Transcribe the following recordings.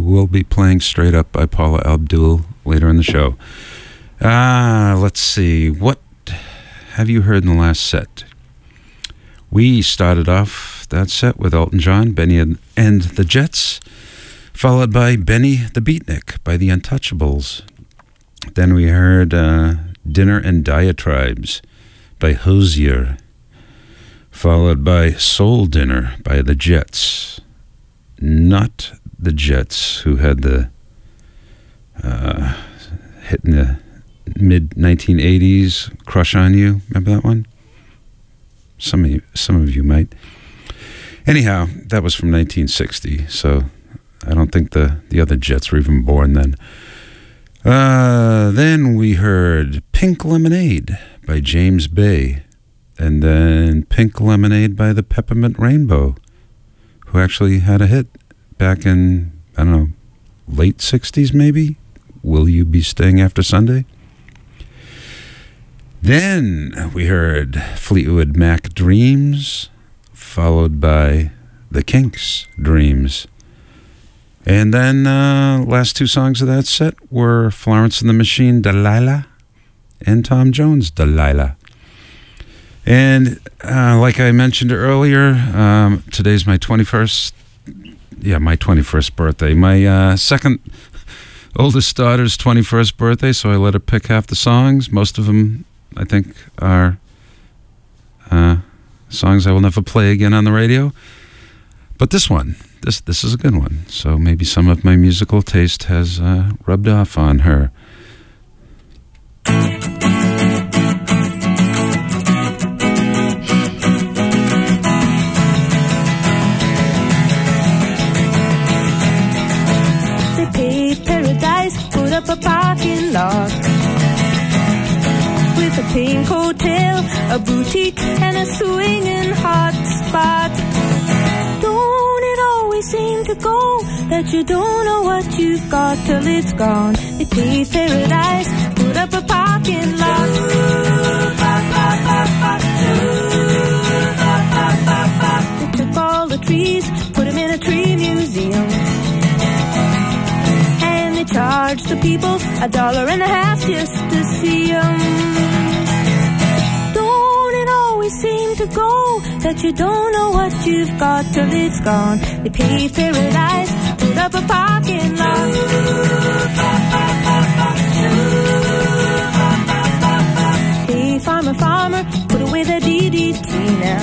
will be playing Straight Up by Paula Abdul later in the show. Let's see. What have you heard in the last set? We started off that set with Elton John, Benny and the Jets, followed by Benny the Beatnik by the Untouchables. Then we heard Dinner and Diatribes by Hozier, followed by Soul Dinner by the Jets. Not the Jets, who had the hit in the mid-1980s, Crush on You. Remember that one? Some of you might. Anyhow, that was from 1960, so I don't think the other Jets were even born then. Then we heard Pink Lemonade by James Bay, and then Pink Lemonade by the Peppermint Rainbow, who actually had a hit back in, I don't know, late 60s maybe? Will You Be Staying After Sunday? Then we heard Fleetwood Mac Dreams, followed by The Kinks' Dreams. And then last two songs of that set were Florence and the Machine, Delilah, and Tom Jones, Delilah. And like I mentioned earlier, today's my 21st birthday. My second oldest daughter's 21st birthday, so I let her pick half the songs. Most of them, I think, are songs I will never play again on the radio. But this one, this is a good one. So maybe some of my musical taste has rubbed off on her. They paved paradise, put up a parking lot with a pink hotel, a boutique, and a swinging hot spot. Don't it always seem to go that you don't know what you've got till it's gone? They paved paradise, put up a parking lot. They took all the trees, put them in a tree museum, and they charged the people $1.50 just to see them. Seem to go that you don't know what you've got till it's gone. They paved paradise, put up a parking lot. Hey, farmer, farmer, put away the DDT now.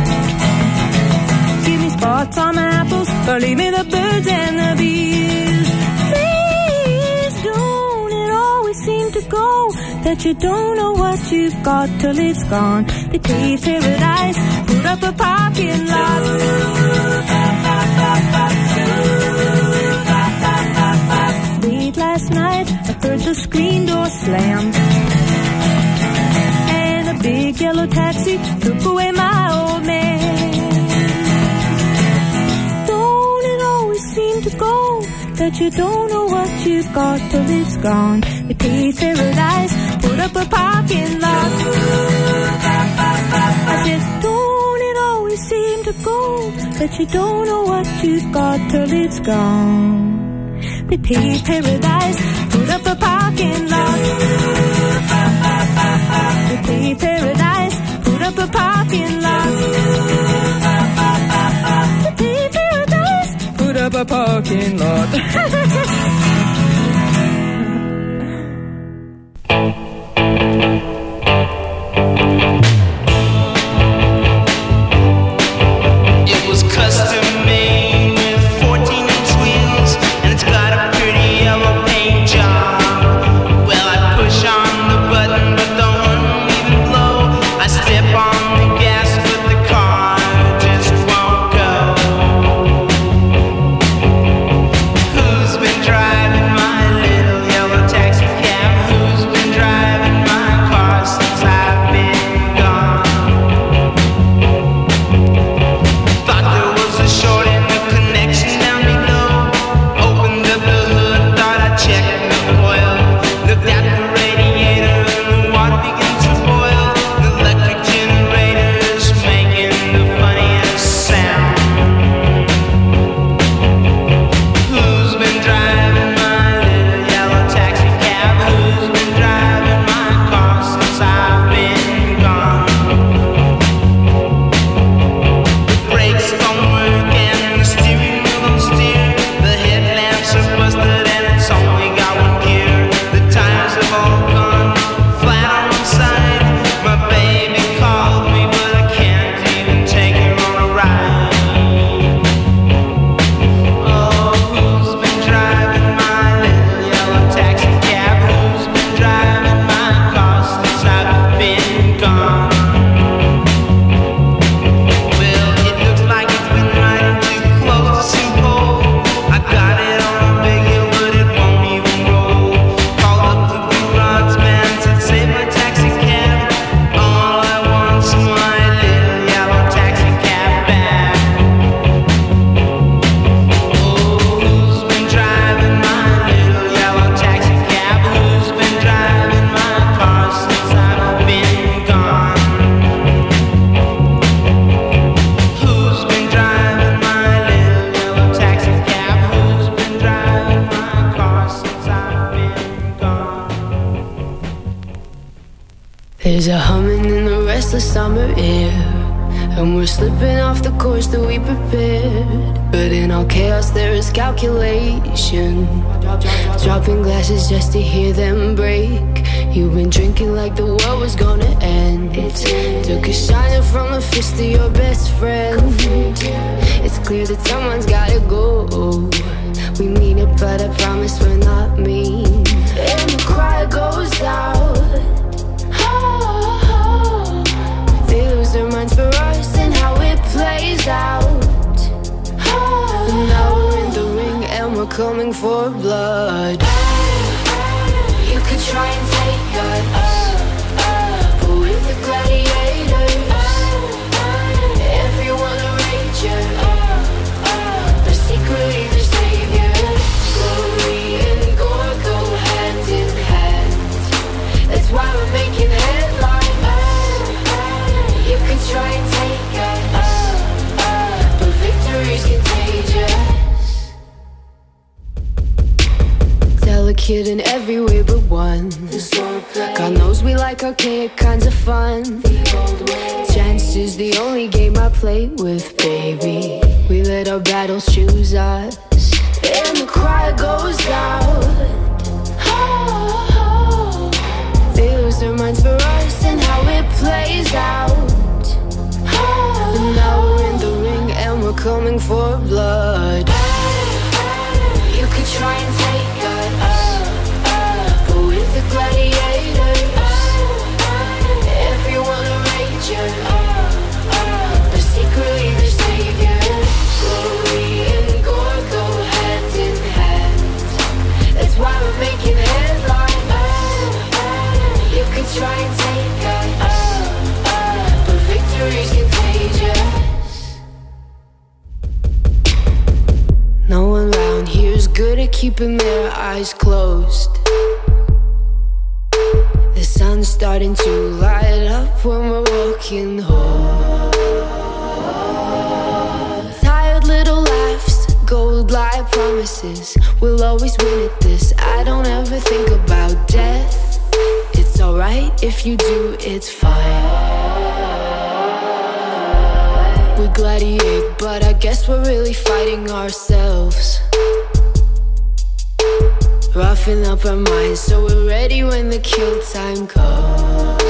Give me spots on my apples, or leave me the birds and the bees. Please don't it always seem to go that you don't know what you've got till it's gone. They paved paradise, put up a parking lot. Late last night, I heard the screen door slam, and a big yellow taxi took away my old man. Don't it always seem to go that you don't know what you've got till it's gone? They paved paradise, put up a parking lot. I said, don't it always seem to go that you don't know what you've got till it's gone? They paved paradise, put up a parking lot. They paved paradise, put up a parking lot. They paved paradise, put up a parking lot. Who's been driving? summer air, and we're slipping off the course that we prepared. But in all chaos there is calculation, dropping glasses just to hear them break. You've been drinking like the world was gonna end. Took a shiner from the fist of your best friend. It's clear that someone's gotta go. We mean it, but I promise we're not mean. And the cry goes out. They lose their minds for us and how it plays out. And now we're in the ring and we're coming for blood. You could try and take us, but with the gladiators, everyone a rager, but secretly the savior. Glory and gore go hand in hand. That's why we're making headlines. You could try and take us, but victory's contagious. Delicate in every way but one. God knows we like archaic kinds of fun. Chance is the only game I play with, baby. We let our battles choose us, and the cry goes out. They lose their minds for us and how it plays out. And now we're in the ring and we're coming for blood. You could try and take us, but with the gladiators, everyone a rager, but secretly the savior. Glory and gore go hand in hand. That's why we're making headlines. You could try and take us, but victory's contagious. No one round here's good at keeping their eyes closed. The sun's starting to light up when we're walking home. Tired little laughs, gold-like promises. We'll always win at this. I don't ever think about death. It's alright if you do, it's fine. We gladiate, but I guess we're really fighting ourselves. Roughing up our minds so we're ready when the kill time comes.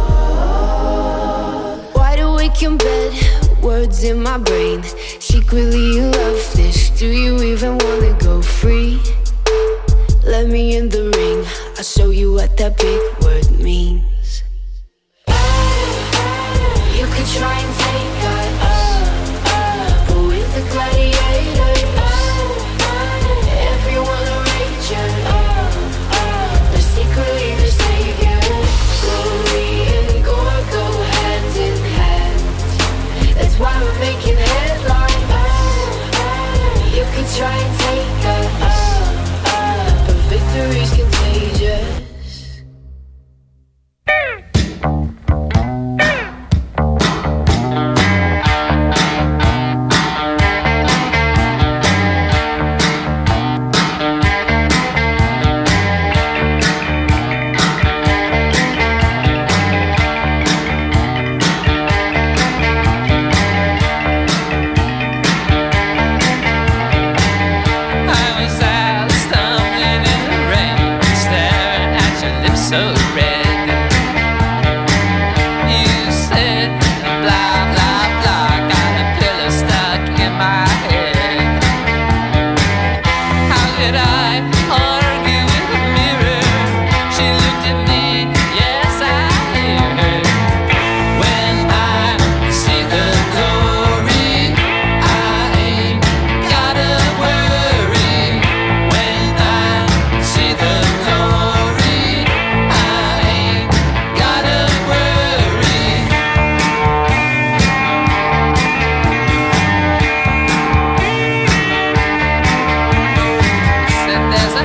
Wide awake in bed, words in my brain. Secretly you love this. Do you even wanna go free? Let me in the ring, I'll show you what that big word means. You could try and take us, but with the gladiators, everyone a rager, but secretly the savior. Glory and gore go hand in hand. That's why we're making headlines. You could try and take us, victory's contagious. There's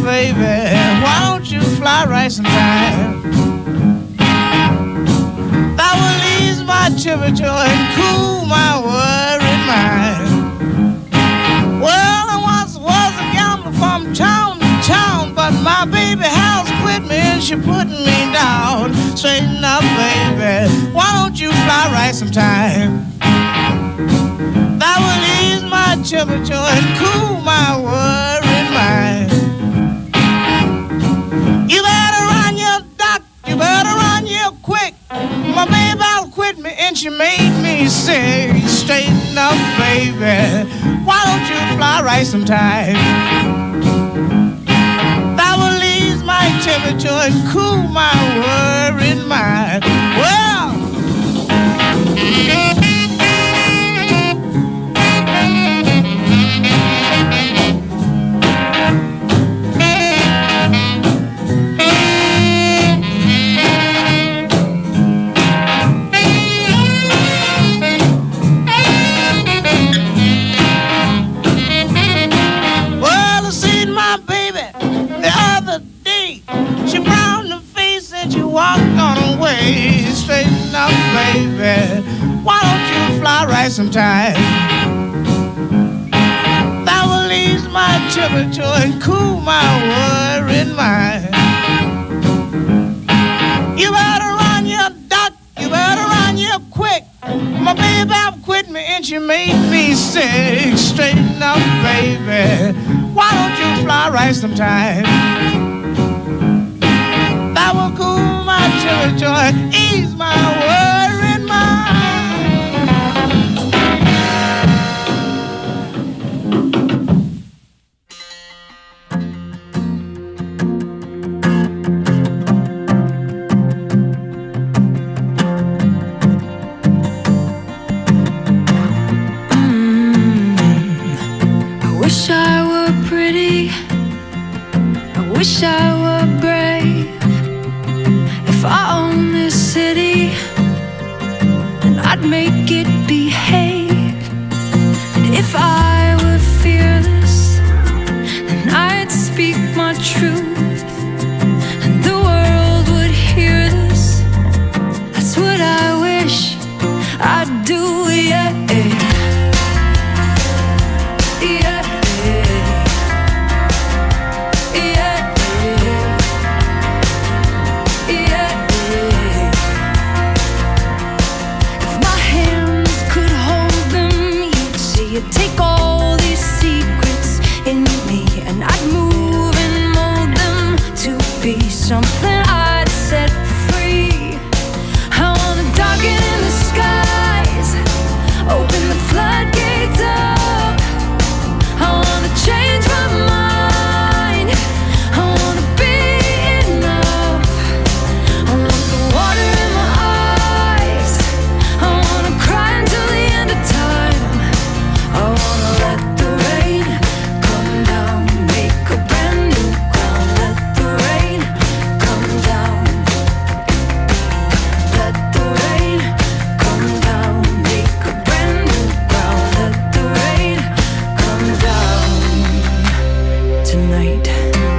baby, why don't you fly right sometime? That will ease my temperature and cool my worried mind. Well, I once was a gambler from town to town, but my baby house quit me and she put me down. Straighten up, baby, why don't you fly right sometime? That will ease my temperature and cool my worried mind. You better run your duck, you better run your quick. My baby out quit me and she made me sick. Straighten up, baby, why don't you fly right sometime? That will ease my temperature and cool my worried mind. Well, walked on away. Straighten up, baby, why don't you fly right sometime? That will ease my temperature and cool my worried mind. You better run your duck, you better run your quick. My baby out quit me and she made me sick. Straighten up, baby, why don't you fly right sometime? That will cool my temperature and ease my worried mind. I wish I were pretty, I wish I were brave. If I own this city, then I'd make it behave. And if I were fearless, then I'd speak my truth, and the world would hear this. That's what I wish I'd do, yeah. Take all these secrets in me, and I'd move and mold them to be something I'd set free. I wanna darken in the skies, open the floodgates up. I wanna change my mind, I wanna be enough. I want the water in my eyes, I wanna cry until the end of time. I wanna let the rain come down, make a brand new ground. Let the rain come down. Let the rain come down, make a brand new ground. Let the rain come down tonight.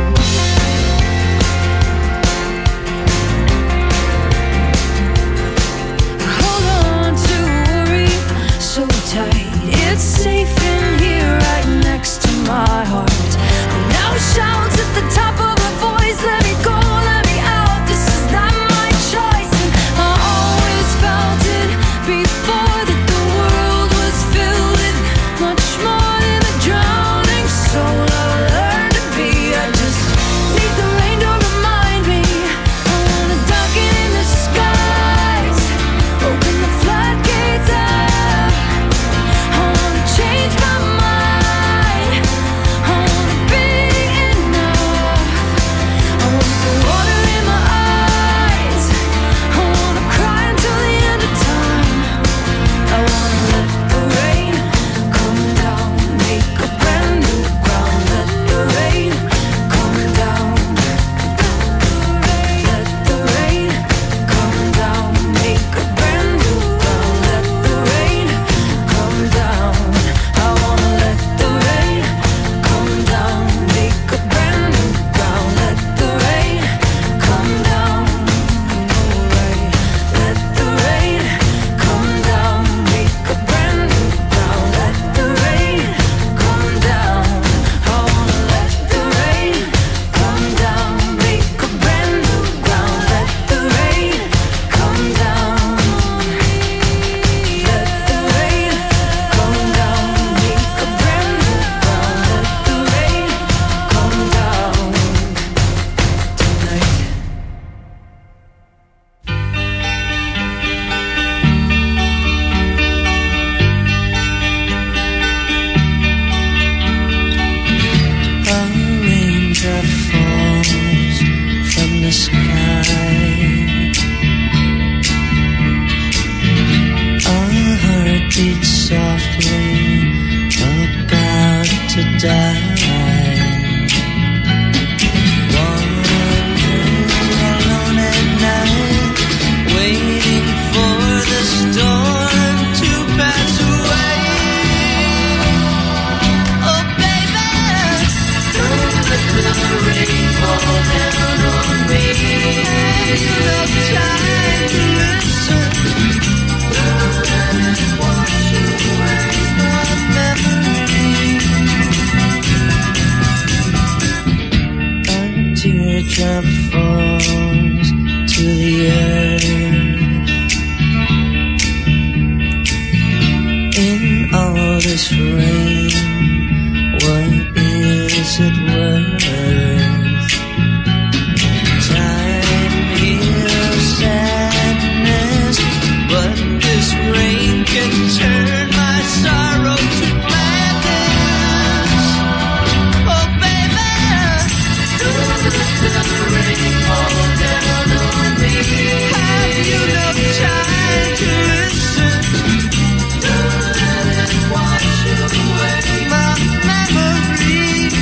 Hold on to worry so tight. It's safe in here right next to my heart. Now shouts at the top of my voice, let me go, let me out. This is not my choice, and I always felt it before, that the world was filled with much more than a drowning soul. I learned to be, I just need the rain to remind me. I wanna darken in the skies, open the floodgates up. I wanna change my mind, I wanna be enough. I want the water in my eyes, I wanna cry until the end of time. I wanna let the rain come down, make a brand new ground. Let die. Wandering alone at night, waiting for the storm to pass away. Oh baby, don't let the rain fall down on me. Have you no time to listen? Don't let it wash away my memory. A teardrop falls to the earth. In all this rain, what is it worth? Time heals sadness, but this rain can turn my sorrow to madness. Oh baby, don't let the rain fall down on me. Have you no time to listen? Don't let it wash away my memory.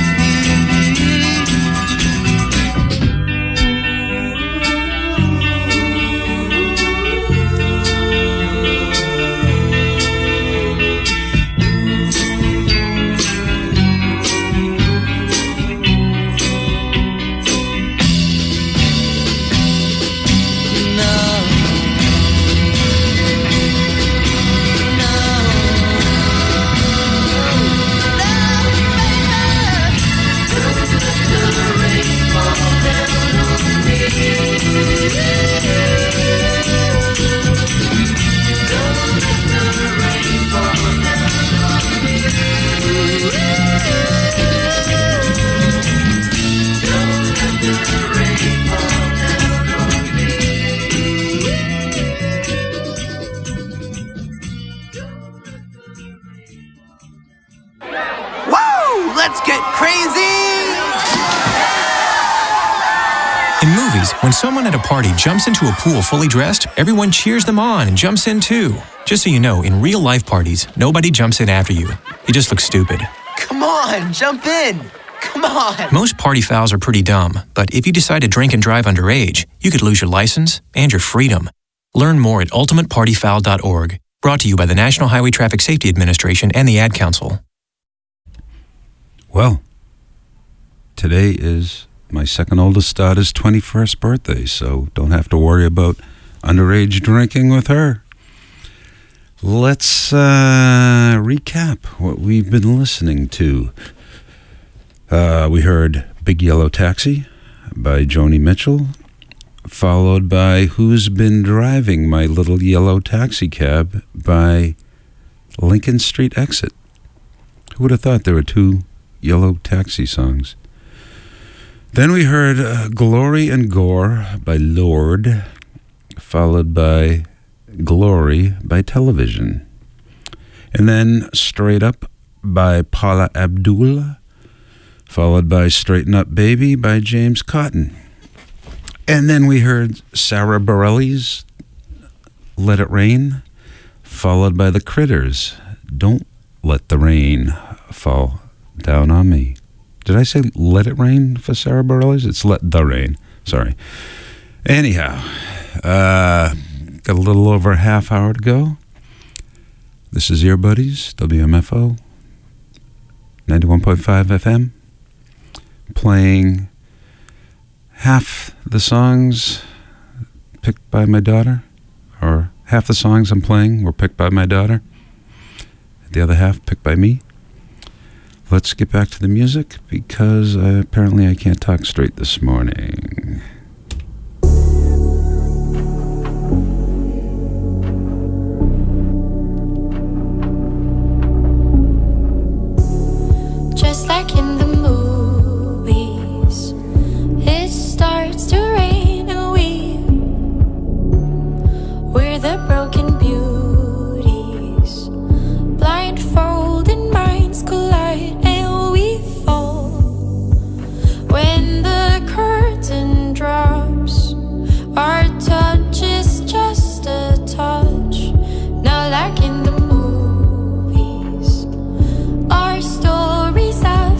Woo! Let's get crazy! In movies, when someone at a party jumps into a pool fully dressed, everyone cheers them on and jumps in too. Just so you know, in real life parties, nobody jumps in after you. You just look stupid. Come on, jump in! Come on! Most party fouls are pretty dumb, but if you decide to drink and drive underage, you could lose your license and your freedom. Learn more at ultimatepartyfoul.org. Brought to you by the National Highway Traffic Safety Administration and the Ad Council. Well, today is my second oldest daughter's 21st birthday, so don't have to worry about underage drinking with her. Let's recap what we've been listening to. We heard Big Yellow Taxi by Joni Mitchell, followed by Who's Been Driving My Little Yellow Taxi Cab by Lincoln Street Exit. Who would have thought there were two Yellow Taxi songs? Then we heard Glory and Gore by Lorde, followed by Glory by Television. And then Straight Up by Paula Abdul, followed by Straighten Up Baby by James Cotton. And then we heard Sarah Bareilles' Let It Rain, followed by The Critters' Don't Let the Rain Fall Down on Me. Did I say Let It Rain for Sarah Bareilles? It's Let the Rain. Sorry. Anyhow, got a little over a half hour to go. This is Ear Buddies, WMFO, 91.5 FM, playing half the songs picked by my daughter, or half the songs I'm playing were picked by my daughter, the other half picked by me. Let's get back to the music, because apparently I can't talk straight this morning. Just like in the movies, it starts to rain and we're the broken beauties, blindfolded minds collide and we fall. When the curtain drops, our touch is just a touch, not like in the movies. Our stories have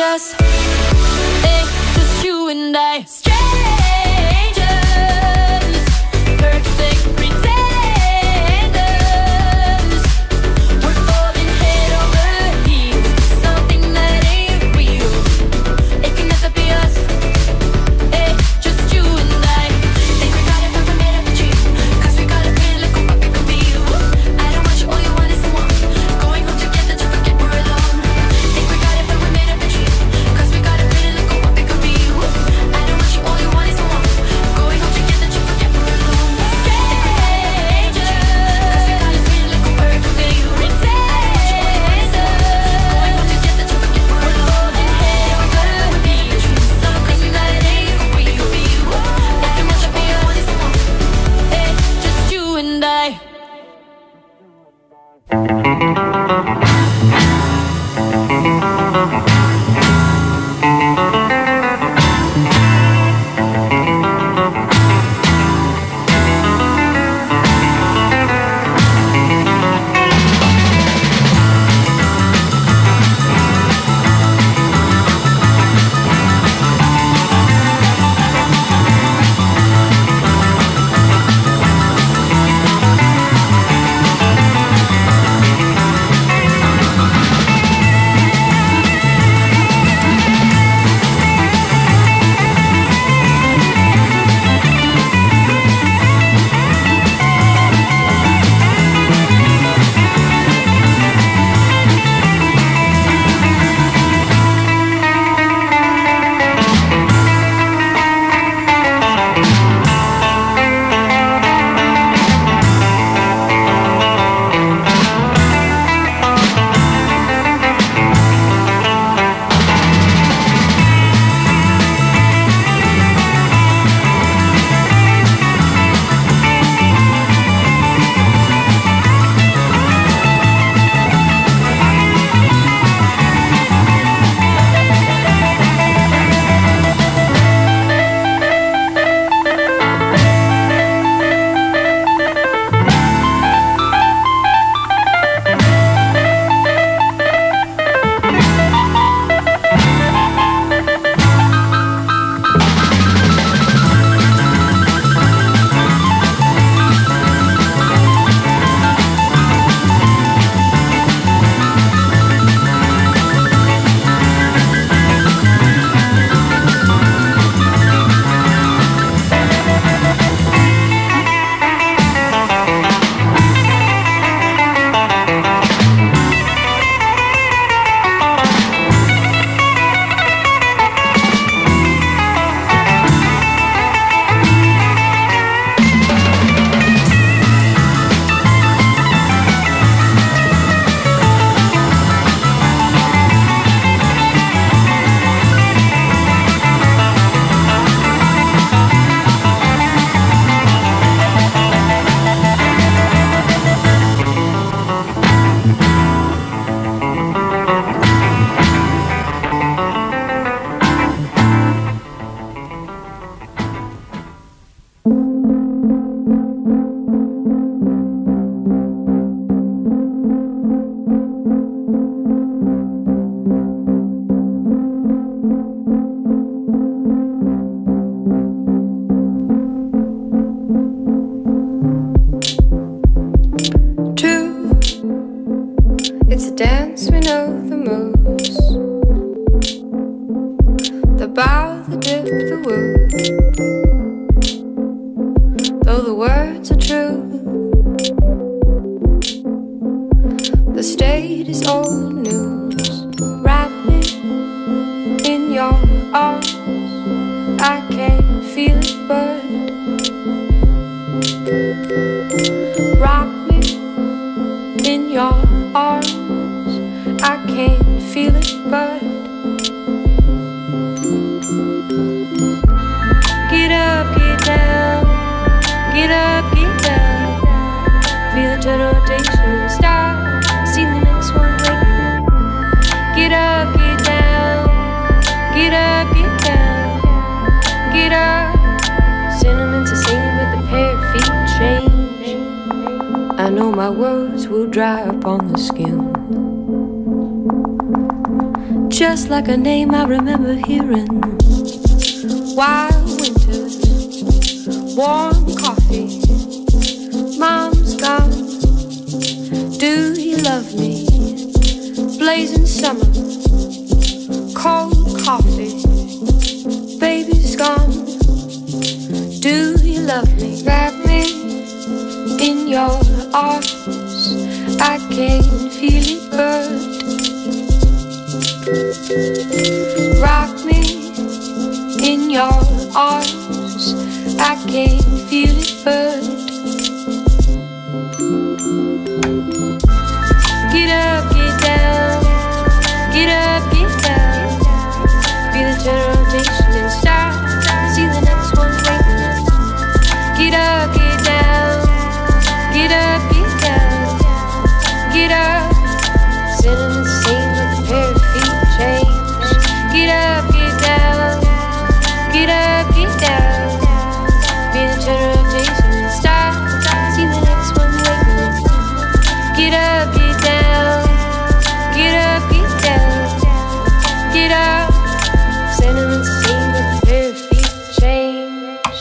us. Hey, just you and I. Strangers, perfect pretenders. We're falling head over heels for something that ain't real. It can never be us. Hey, just you and I. Think we got it, but we made up a dream. 'Cause we got a pretty little what we could be. I don't want you, all you want is the one. Going home together to forget we're alone. Think we got it, but we made up a dream. 'Cause we got a pretty little what we could be. I don't want you, all you want is the one. Going home together to forget we're alone. Strangers, 'cause we got a pretty little perfect thing. I don't want you, all you want is the one. Going home together to forget we're alone. And head over heels, something that ain't real. It can never be us. Hey, just you and I. It's a dance, we know the moves. The bow, the dip, the woo. Though the words are true, the state is old news. Wrap me in your arms, I can't feel it but rock me in your arms, I can't feel it but get up, get down, get up, get down. Feel the total rotation and start. See the next one waiting. Get up, get down, get up, get down, get up. Sentiments are singing with the pair of feet change. I know my words will dry up on the skin. just like a name I remember hearing. Wild winters, warm coffee, mom's gone. Do you love me? Blazing summer, cold coffee, baby's gone. Do you love me? Wrap me in your arms, I can feel it burn. Rock me in your arms, I can feel it burn. Get up, get down, get up, get down. Feel the gentle rotation and stop. See the next one waiting. Get up, get down, get up, get down, get up. Sitting the same with a pair of feet change. Get up, get down, get up, get down. Feel the gentle rotation and stop. See the next one waiting. Get up, get down, get up, get down, get up. Sentiments seem to pair of feet change.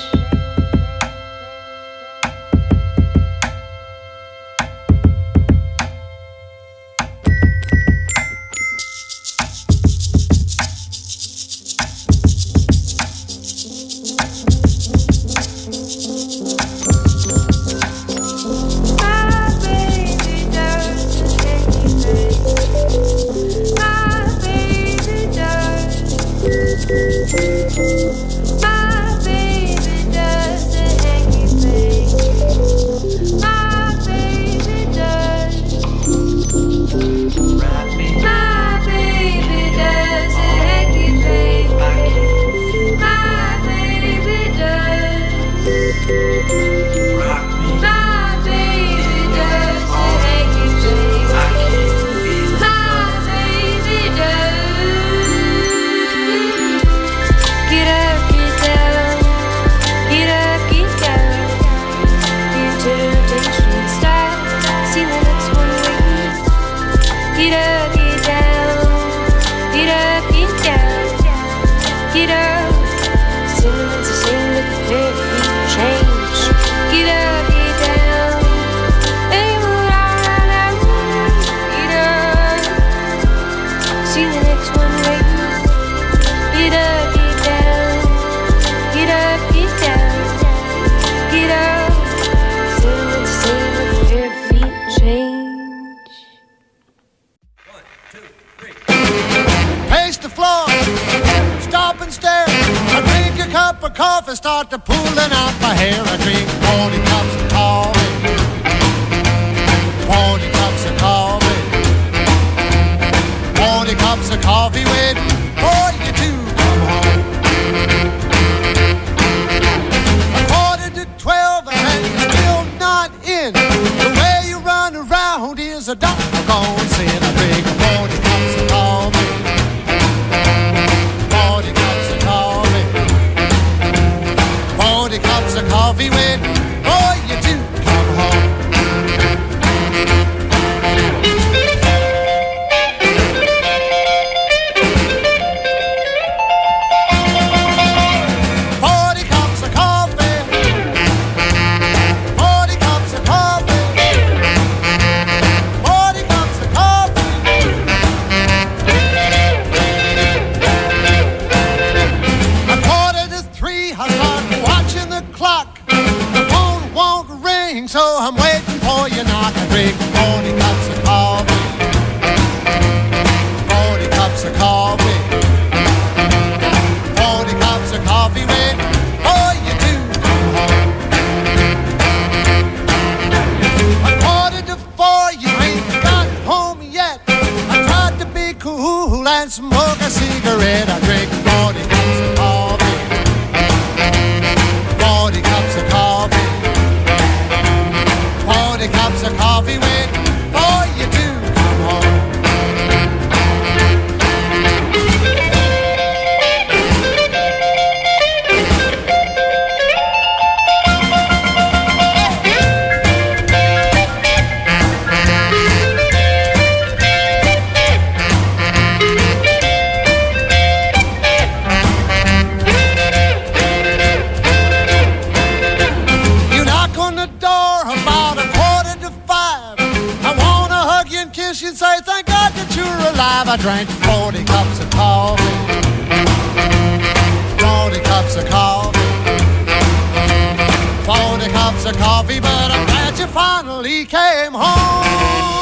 Coffee, start to pulling out my hair. I drink 40 cups of coffee, 40 cups of coffee, 40 cups of coffee waiting for you to come home. 11:45 and you're still not in. The way you run around is a doggone sin. I drink 40 cups of coffee, 40 cups of coffee, 40 cups of coffee waiting for you to come drank 40 cups of coffee. 40 cups of coffee. 40 cups of coffee, but I'm glad you finally came home.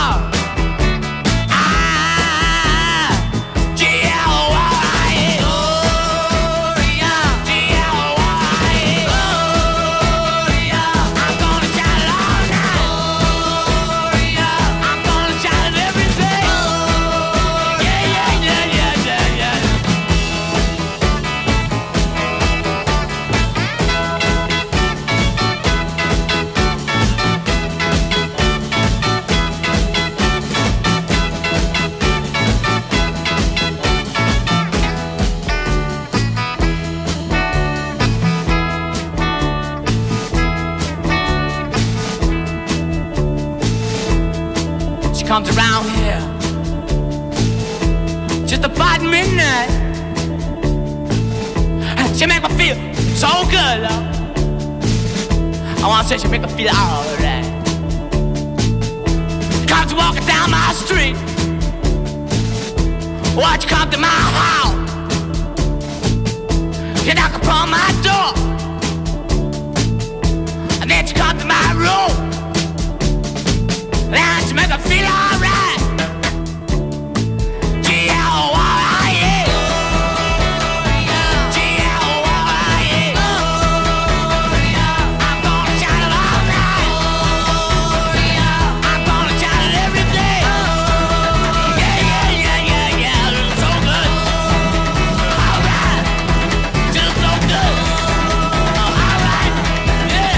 G-L-Y-O she comes around here just about midnight. She make me feel so good, love. I wanna say she make me feel alright. Comes walking down my street. Why'd you come to my house? You knock upon my door, and then you come to my room. Then you make me feel alright. G-L-Y-E. G-L-Y-E. I'm gonna shout it all night. I'm gonna shout it every day. Yeah, yeah, yeah, yeah, yeah. It's so good. Alright. Just so good. Alright. Yeah.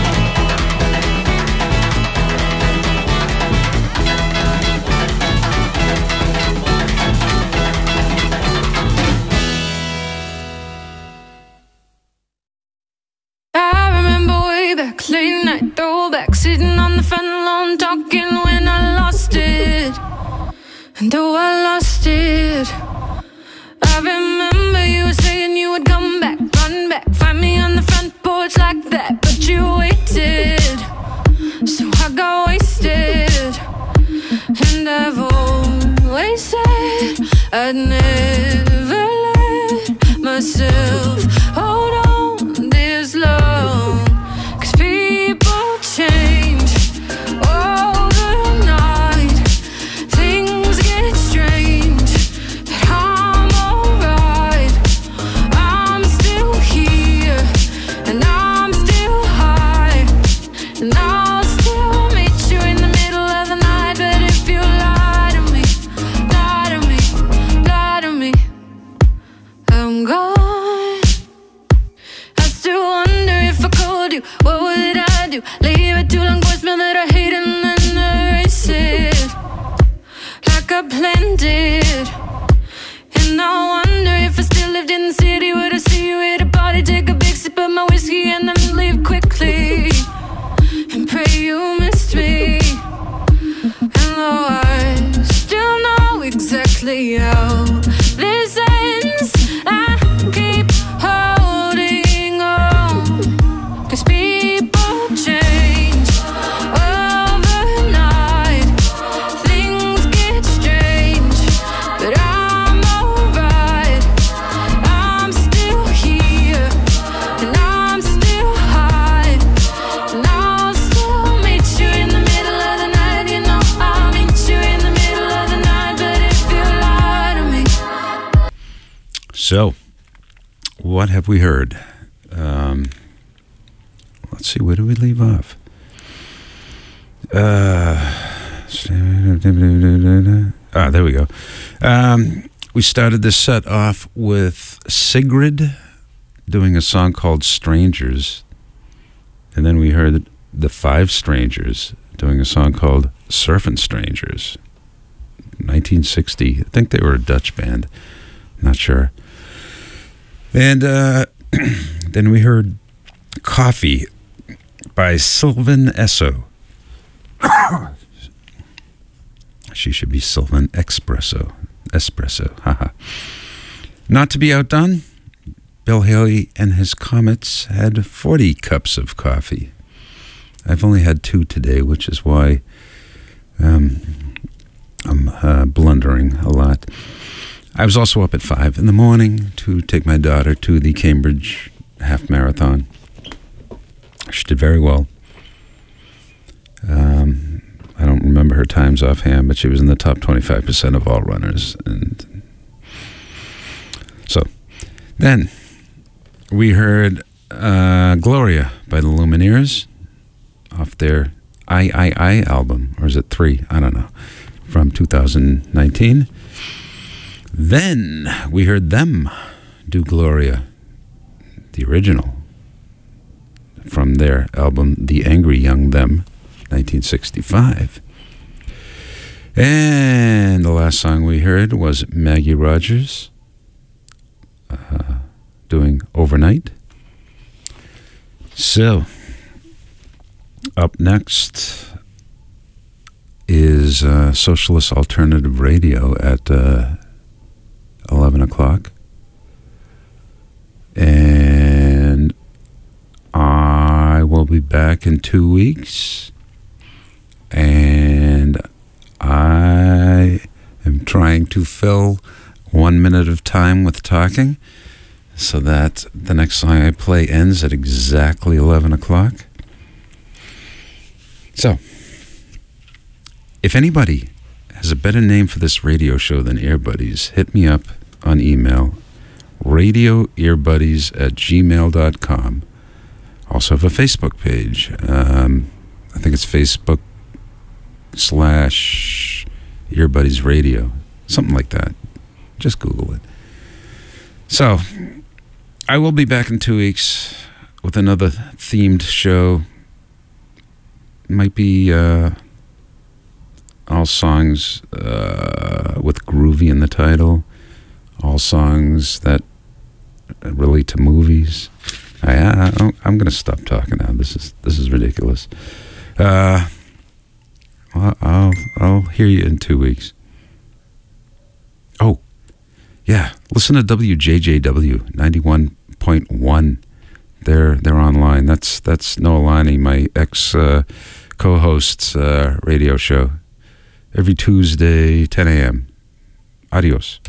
I remember way back, late night throwback, sitting on the front lawn talking when I lost it. And oh, I lost it. I remember you were saying you would come back, run back, find me on the front porch like that, but you waited, so I got wasted. And I've always said I'd never let myself hold on this long, 'cause people change overnight. Things get strange, but I'm alright. I'm still here, and I'm still high, and I'll still meet you in the middle of the night. But if you lie to me, lie to me, lie to me, I'm gone. I still wonder if I called you, what would I do? Leave a too long voicemail that I hate and then erase it like I planned it. And I wonder if I still lived in the city, would I see you at a party, take a big sip of my whiskey and then leave quickly and pray you missed me. And though I still know exactly how this ends, I keep holding on, 'cause people change overnight. Things get strange, but I'm alright. I'm still here, and I'm still high, and I'll still meet you in the middle of the night. You know I'll meet you in the middle of the night. But if you lie to me. So, what have we heard? Let's see, where do we leave off? There we go. We started this set off with Sigrid doing a song called Strangers. And then we heard the Five Strangers doing a song called Surfin' Strangers. 1960. I think they were a Dutch band. Not sure. And then we heard Coffee by Sylvan Esso. She should be Sylvan Espresso. Haha. Not to be outdone, Bill Haley and his Comets had 40 cups of coffee. I've only had 2 today, which is why I'm blundering a lot. I was also up at 5 in the morning to take my daughter to the Cambridge Half Marathon. She did very well. I don't remember her times offhand, but she was in the top 25% of all runners. And so then we heard Gloria by the Lumineers off their I album, or is it 3? I don't know, from 2019. Then we heard them do Gloria, the original, from their album The Angry Young Them, 1965. And the last song we heard was Maggie Rogers doing Overnight. So, up next is is Socialist Alternative Radio at 11 o'clock. And I will be back in 2 weeks. And I am trying to fill 1 minute of time with talking so that the next song I play ends at exactly 11 o'clock. So, if anybody has a better name for this radio show than Earbuddies, hit me up on email, radioearbuddies@gmail.com. Also have a Facebook page. I think it's Facebook.com/Earbuddies Radio. Something like that. Just Google it. So, I will be back in 2 weeks with another themed show. Might be all songs with groovy in the title. All songs that relate to movies. I'm going to stop talking now. This is ridiculous. I'll hear you in 2 weeks. Oh, yeah. Listen to WJJW 91.1. They're online. That's Noah Lonnie, my ex co-host's radio show. Every Tuesday, 10 a.m. Adios.